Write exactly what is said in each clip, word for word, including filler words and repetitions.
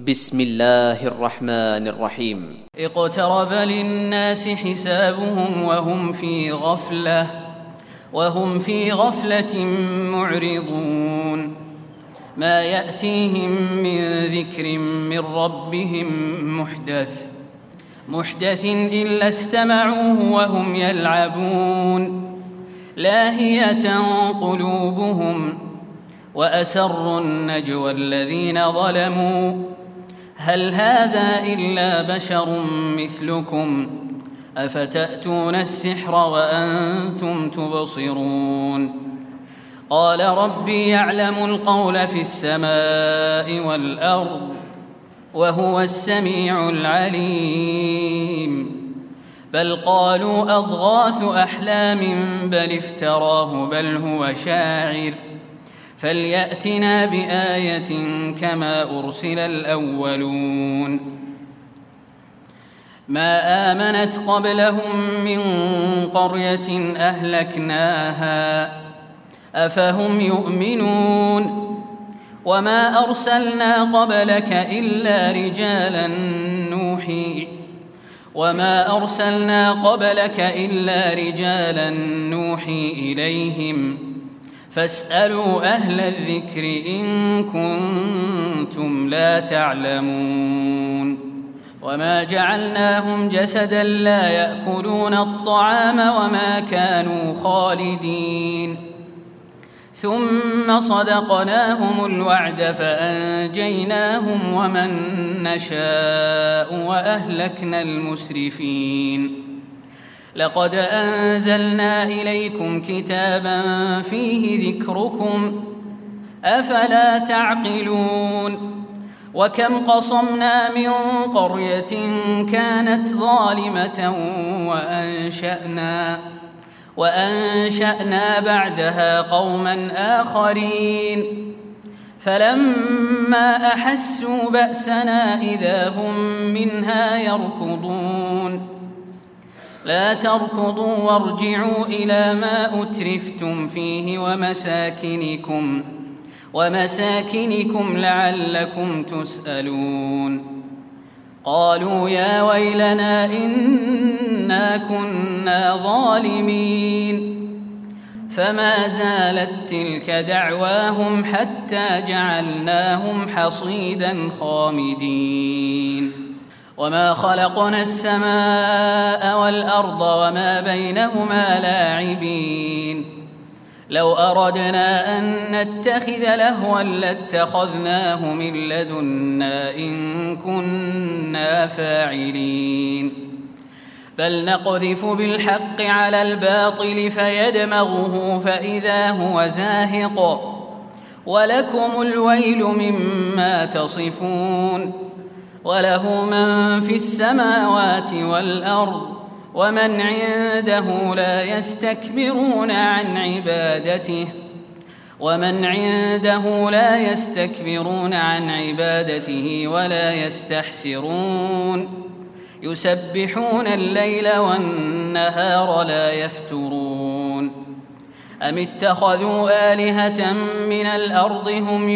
بسم الله الرحمن الرحيم. اقترب للناس حسابهم وهم في غفلة وهم في غفلة معرضون ما يأتيهم من ذكر من ربهم محدث محدث إلا استمعوه وهم يلعبون لاهية قلوبهم وأسروا النجوى الذين ظلموا هل هذا إلا بشر مثلكم أفتأتون السحر وأنتم تبصرون قال ربي يعلم القول في السماء والأرض وهو السميع العليم بل قالوا أضغاث أحلام بل افتراه بل هو شاعر فليأتنا بآية كما أرسل الأولون ما آمنت قبلهم من قرية أهلكناها أفهم يؤمنون وما أرسلنا قبلك إلا رجالا نوحي وما أرسلنا قبلك إلا رجالا نوحي إليهم فاسألوا أهل الذكر إن كنتم لا تعلمون وما جعلناهم جسدا لا يأكلون الطعام وما كانوا خالدين ثم صدقناهم الوعد فأنجيناهم ومن نشاء وأهلكنا المسرفين لقد أنزلنا إليكم كتابا فيه ذكركم أفلا تعقلون وكم قصمنا من قرية كانت ظالمة وأنشأنا وأنشأنا بعدها قوما آخرين فلما أحسوا بأسنا إذا هم منها يركضون لا تركضوا وارجعوا إلى ما أترفتم فيه ومساكنكم ومساكنكم لعلكم تسألون قالوا يا ويلنا إنا كنا ظالمين فما زالت تلك دعواهم حتى جعلناهم حصيدا خامدين وما خلقنا السماء والأرض وما بينهما لاعبين لو أردنا أن نتخذ لهوا لاتخذناه من لدنا إن كنا فاعلين بل نقذف بالحق على الباطل فيدمغه فإذا هو زاهق ولكم الويل مما تصفون وله من في السماوات والأرض ومن عنده لا يستكبرون عن عبادته ومن عنده لا يستكبرون عن عبادته ولا يستحسرون يسبحون الليل والنهار لا يفترون أم اتخذوا آلهة من الأرض هم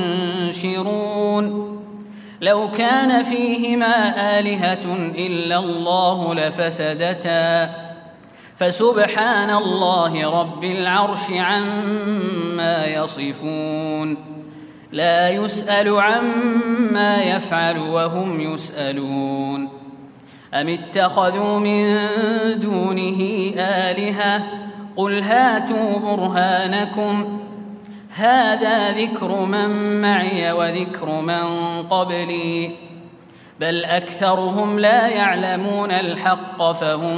ينشرون لو كان فيهما آلهة إلا الله لفسدتا فسبحان الله رب العرش عما يصفون لا يسأل عما يفعل وهم يسألون أم اتخذوا من دونه آلهة قل هاتوا برهانكم هذا ذكر من معي وذكر من قبلي بل أكثرهم لا يعلمون الحق فهم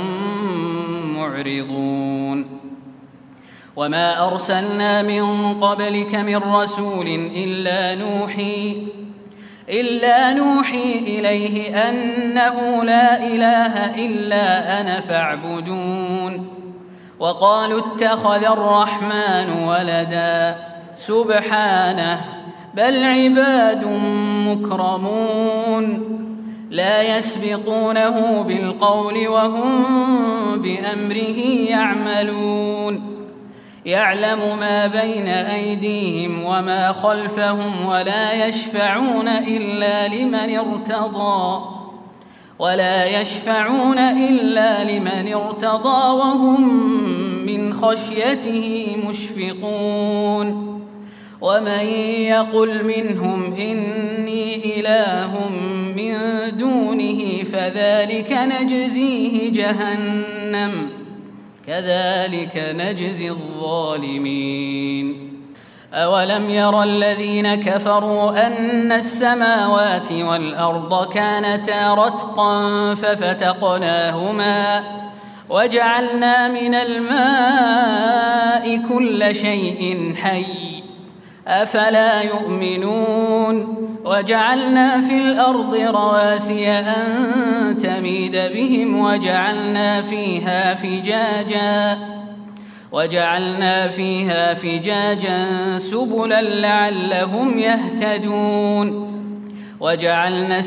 معرضون وما أرسلنا من قبلك من رسول إلا نوحي إلا نوحي إليه أنه لا إله إلا أنا فاعبدون وقالوا اتخذ الرحمن ولدا سبحانه بل عباد مكرمون لا يسبقونه بالقول وهم بأمره يعملون يعلم ما بين أيديهم وما خلفهم ولا يشفعون إلا لمن ارتضى ولا يشفعون إلا لمن ارتضى وهم من خشيته مشفقون ومن يقل منهم إني إله من دونه فذلك نجزيه جهنم كذلك نجزي الظالمين أولم ير الذين كفروا أن السماوات والأرض كانتا رتقا ففتقناهما وجعلنا من الماء كل شيء حي أفلا يؤمنون وجعلنا في الأرض رواسي أن تميد بهم وجعلنا فيها فجاجا وجعلنا فيها فجاجا سبلا لعلهم يهتدون وجعلنا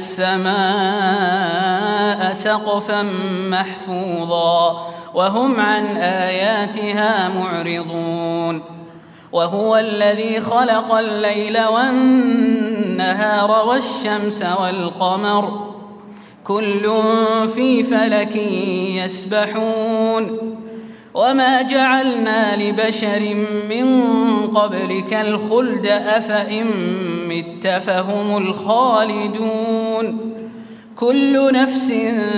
السماء سقفا محفوظا وهم عن آياتها معرضون وهو الذي خلق الليل والنهار والشمس والقمر كل في فلك يسبحون وما جعلنا لبشر من قبلك الخلد أفإن مت فهم الخالدون كل نفس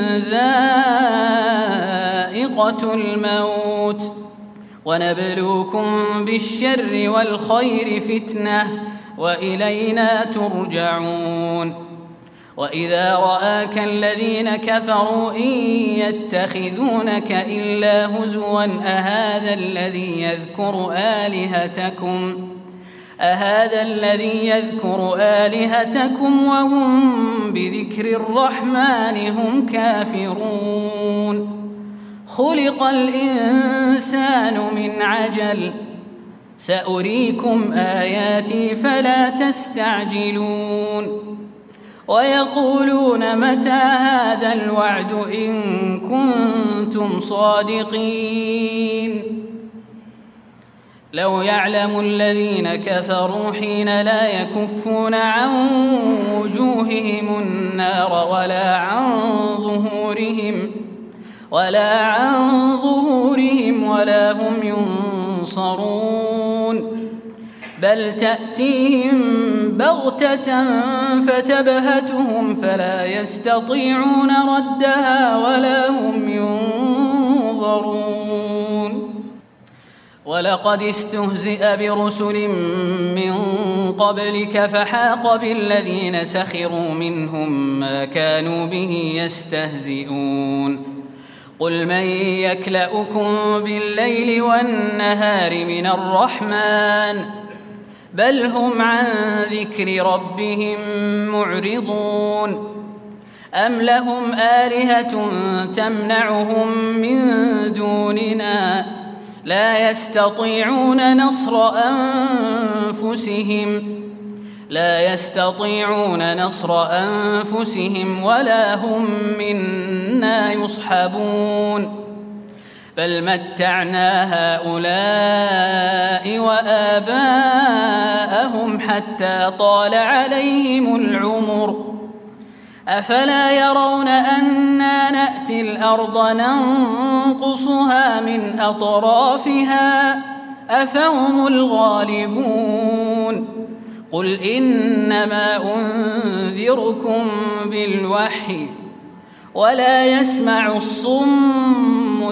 ذائقة الموت ونبلوكم بالشر والخير فتنة وإلينا ترجعون وإذا رآك الذين كفروا إن يتخذونك إلا هزوا أهذا الذي يذكر آلهتكم أهذا الذي يذكر آلهتكم وهم بذكر الرحمن هم كافرون خلق الإنسان من عجل سأريكم آياتي فلا تستعجلون ويقولون متى هذا الوعد إن كنتم صادقين لو يعلم الذين كفروا حين لا يكفون عن وجوههم النار ولا عن ظهورهم ولا عن ظهورهم ولا هم ينصرون بل تأتيهم بغتة فتبهتهم فلا يستطيعون ردها ولا هم ينظرون ولقد استهزئ برسل من قبلك فحاق بالذين سخروا منهم ما كانوا به يستهزئون قل من يكلؤكم بالليل والنهار من الرحمن بل هم عن ذكر ربهم معرضون أم لهم آلهة تمنعهم من دوننا لا يستطيعون نصر أنفسهم لا يستطيعون نصر أنفسهم ولا هم منا يصحبون بل متعنا هؤلاء وآباءهم حتى طال عليهم العمر أفلا يرون أنا نأتي الأرض ننقصها من أطرافها أفهم الغالبون قل إنما أنذركم بالوحي ولا يسمع الصم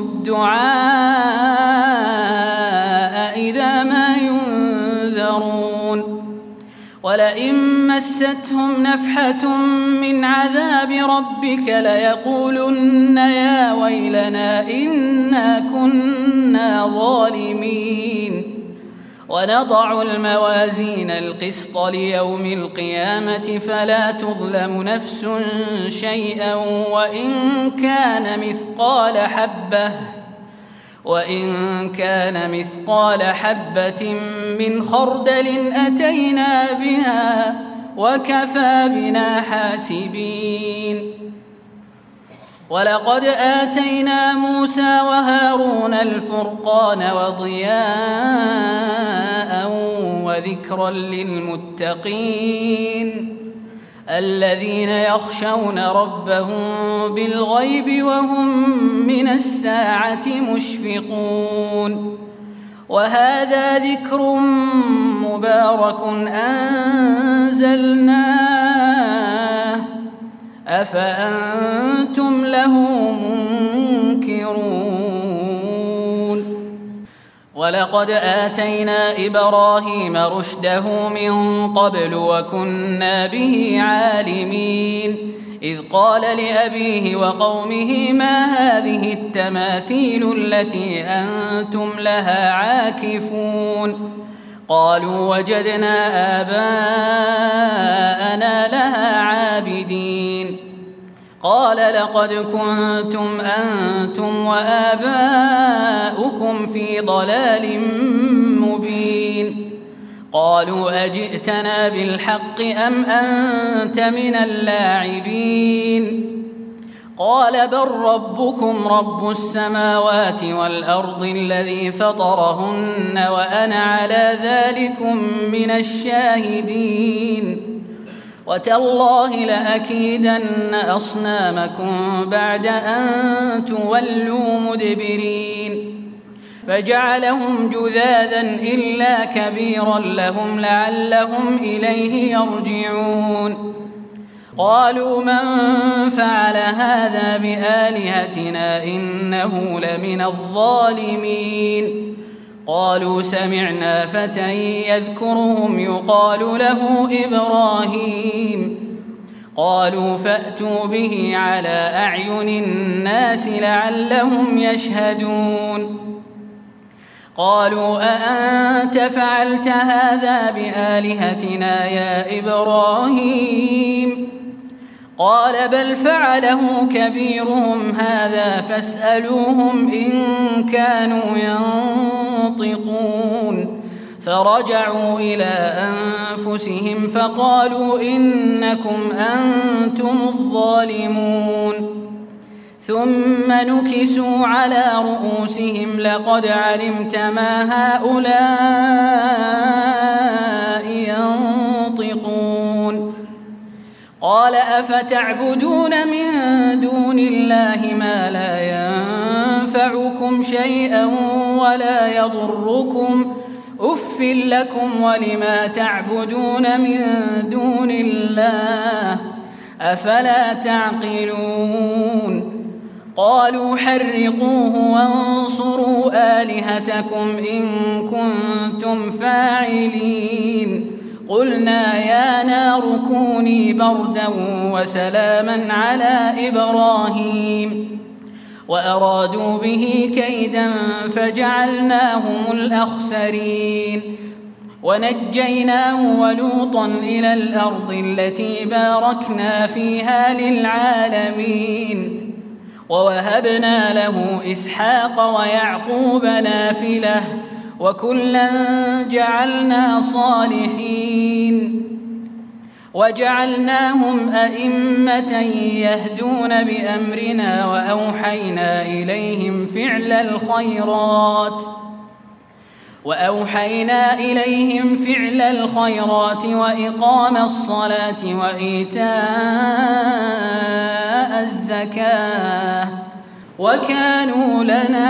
الدعاء إذا ما ينذرون ولئن مستهم نفحة من عذاب ربك ليقولن يا ويلنا إنا كنا ظالمين ونضع الموازين القسط ليوم القيامة فلا تظلم نفس شيئا وإن كان مثقال حبة وإن كان مثقال حبة من خردل أتينا بها وكفى بنا حاسبين ولقد آتينا موسى وهارون الفرقان وضياء وذكرا للمتقين الذين يخشون ربهم بالغيب وهم من الساعة مشفقون وهذا ذكر مبارك أنزلناه أفأنتم له منكرون ولقد آتينا إبراهيم رشده من قبل وكنا به عالمين إذ قال لأبيه وقومه ما هذه التماثيل التي أنتم لها عاكفون قالوا وجدنا آباءنا لها عابدين قال لقد كنتم أنتم وآباؤكم في ضلال مبين قالوا أجئتنا بالحق أم أنت من اللاعبين قال بل ربكم رب السماوات والأرض الذي فطرهن وأنا على ذلكم من الشاهدين وتالله لأكيدن أصنامكم بعد أن تولوا مدبرين فجعلهم جذاذا إلا كبيرا لهم لعلهم إليه يرجعون قالوا من فعل هذا بآلهتنا إنه لمن الظالمين قالوا سمعنا فتى يذكرهم يقال له إبراهيم قالوا فأتوا به على أعين الناس لعلهم يشهدون قالوا أأنت فعلت هذا بآلهتنا يا إبراهيم قال بل فعله كبيرهم هذا فاسألوهم إن كانوا ينطقون فرجعوا إلى أنفسهم فقالوا إنكم أنتم الظالمون ثم نكسوا على رؤوسهم لقد علمت ما هؤلاء ينطقون قال أفتعبدون من دون الله ما لا ينفعكم شيئا ولا يضركم أف لكم ولما تعبدون من دون الله أفلا تعقلون قالوا حرقوه وانصروا آلهتكم إن كنتم فاعلين قلنا يا نار كوني بردا وسلاما على إبراهيم وأرادوا به كيدا فجعلناهم الأخسرين ونجيناه ولوطا إلى الأرض التي باركنا فيها للعالمين ووهبنا له إسحاق ويعقوب نافلة وكلا جعلنا صالحين وجعلناهم أئمة يهدون بأمرنا وأوحينا إليهم فعل الخيرات وأوحينا إليهم فعل الخيرات وإقام الصلاة وإيتاء الزكاة وكانوا لنا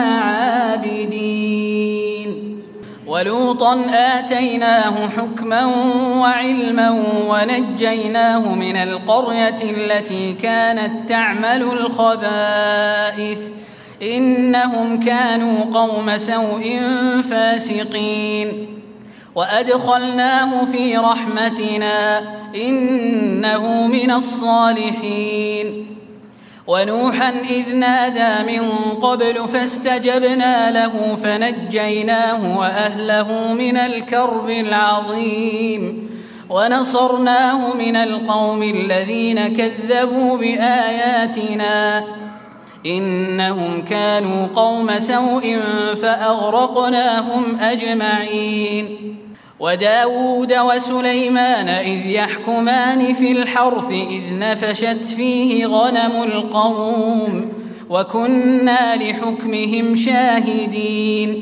عابدين ولوطا آتيناه حكما وعلما ونجيناه من القرية التي كانت تعمل الخبائث إنهم كانوا قوم سوء فاسقين وأدخلناه في رحمتنا إنه من الصالحين ونوحا إذ نادى من قبل فاستجبنا له فنجيناه وأهله من الكرب العظيم ونصرناه من القوم الذين كذبوا بآياتنا إنهم كانوا قوم سوء فأغرقناهم أجمعين وداود وسليمان إذ يحكمان في الحرث إذ نفشت فيه غنم القوم وكنا لحكمهم شاهدين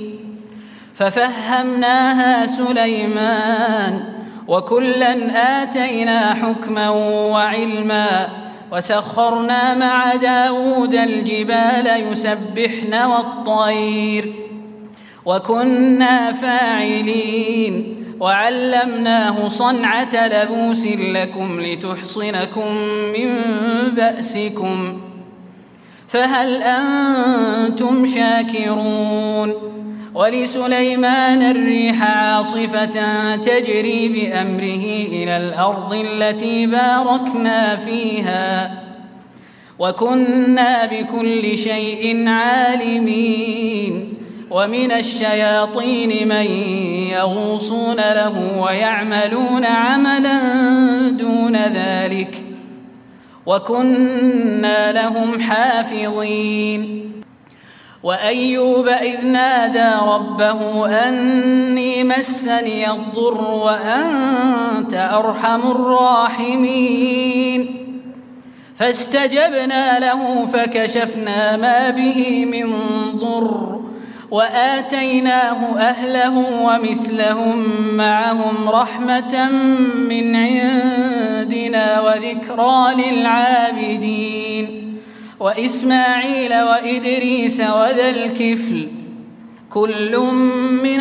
ففهمناها سليمان وكلا آتينا حكما وعلما وسخرنا مع داود الجبال يسبحن والطير وكنا فاعلين وعلمناه صنعة لبوس لكم لتحصنكم من بأسكم فهل أنتم شاكرون ولسليمان الريح عاصفة تجري بأمره إلى الأرض التي باركنا فيها وكنا بكل شيء عالمين ومن الشياطين من يغوصون له ويعملون عملا دون ذلك وكنا لهم حافظين وأيوب إذ نادى ربه أني مسني الضر وأنت أرحم الراحمين فاستجبنا له فكشفنا ما به من ضر وآتيناه أهله ومثلهم معهم رحمة من عندنا وذكرى للعابدين وإسماعيل وإدريس وذا الكفل كل من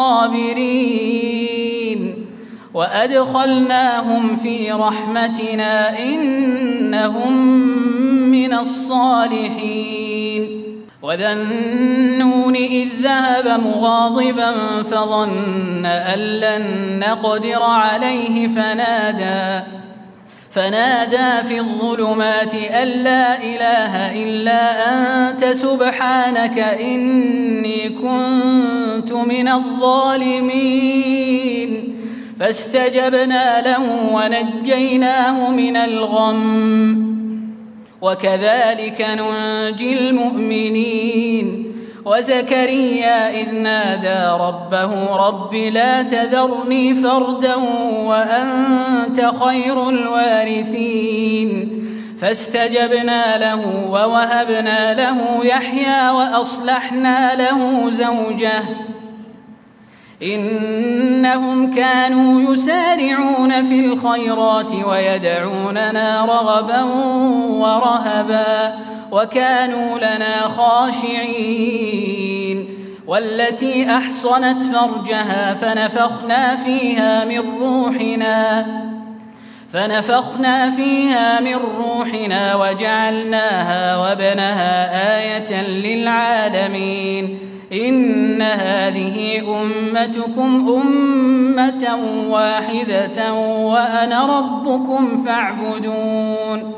الصابرين وأدخلناهم في رحمتنا إنهم من الصالحين وذا النون إذ ذهب مغاضبا فظن أن لن نقدر عليه فنادى فنادى في الظلمات أن لا إله إلا أنت سبحانك إني كنت من الظالمين فاستجبنا له ونجيناه من الغم وكذلك ننجي المؤمنين وزكريا إذ نادى ربه رب لا تذرني فردا وأنت خير الوارثين فاستجبنا له ووهبنا له يحيى وأصلحنا له زوجه إنهم كانوا يسارعون في الخيرات ويدعوننا رغبا ورهبا وكانوا لنا خاشعين والتي أحصنت فرجها فنفخنا فيها من روحنا فنفخنا فيها من روحنا وجعلناها وابنها آية للعالمين إن هذه أمتكم أمة واحدة وأنا ربكم فاعبدون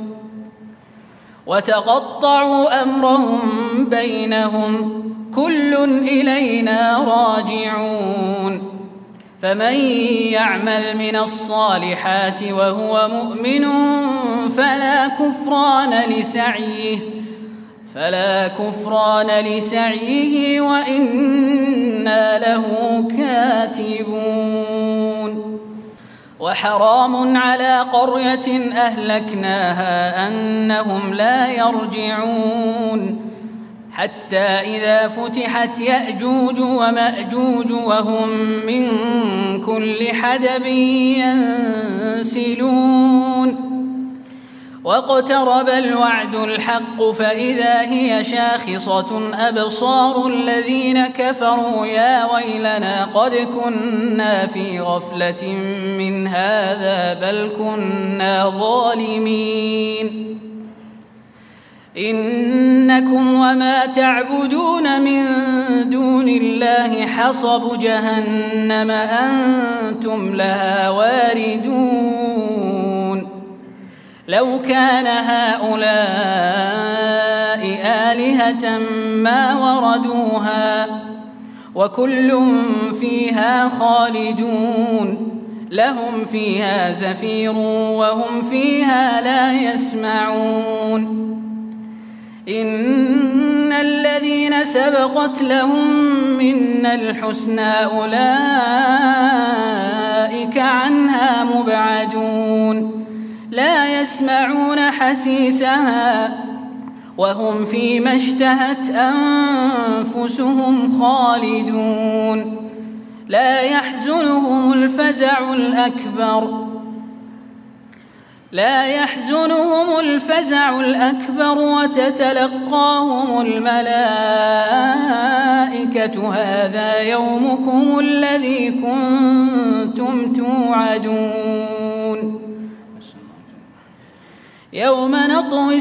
وتقطعوا أمرهم بينهم كل إلينا راجعون فمن يعمل من الصالحات وهو مؤمن فلا كفران لسعيه فلا كفران لسعيه وإنا له كاتبون وحرام على قرية أهلكناها أنهم لا يرجعون حتى إذا فتحت يأجوج ومأجوج وهم من كل حدب ينسلون واقترب الوعد الحق فإذا هي شاخصة أبصار الذين كفروا يا ويلنا قد كنا في غفلة من هذا بل كنا ظالمين إنكم وما تعبدون من دون الله حصب جهنم أنتم لها واردون لو كان هؤلاء آلهة ما وردوها وكل فيها خالدون لهم فيها زفير وهم فيها لا يسمعون إن الذين سبقت لهم منا الحسنى أولئك عنها مبعدون لا يسمعون حسيسها وهم فيما اشتهت أنفسهم خالدون لا يحزنهم الفزع الأكبر لا يحزنهم الفزع الأكبر وتتلقاهم الملائكة هذا يومكم الذي كنتم توعدون يوم نطوي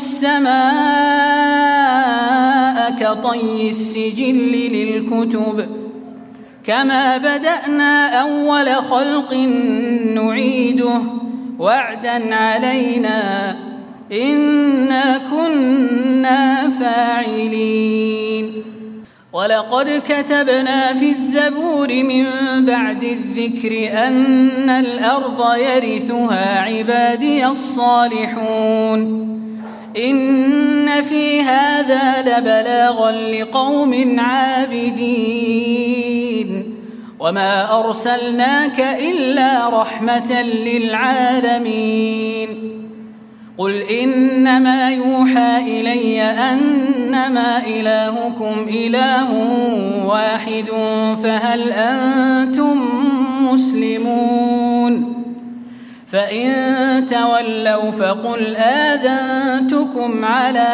السماء كطي السجل للكتب كما بدأنا أول خلق نعيده وعدا علينا إنا كنا فاعلين ولقد كتبنا في الزبور من بعد الذكر أن الأرض يرثها عبادي الصالحون إن في هذا لبلاغا لقوم عابدين وما أرسلناك إلا رحمة للعالمين قل إنما يوحى إلي أنما إلهكم إله واحد فهل أنتم مسلمون فإن تولوا فقل آذنتكم على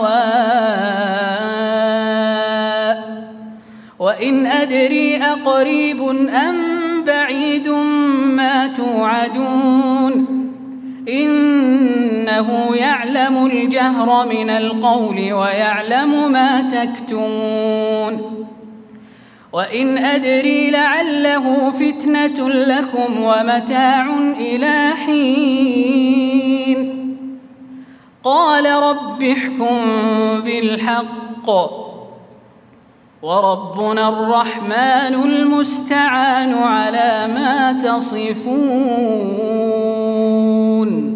سواء وإن أدري أقريب أم بعيد ما توعدون إنه يعلم الجهر من القول ويعلم ما تكتمون وإن أدري لعله فتنة لكم ومتاع إلى حين قال رب احكم بالحق وربنا الرحمن المستعان على ما تصفون.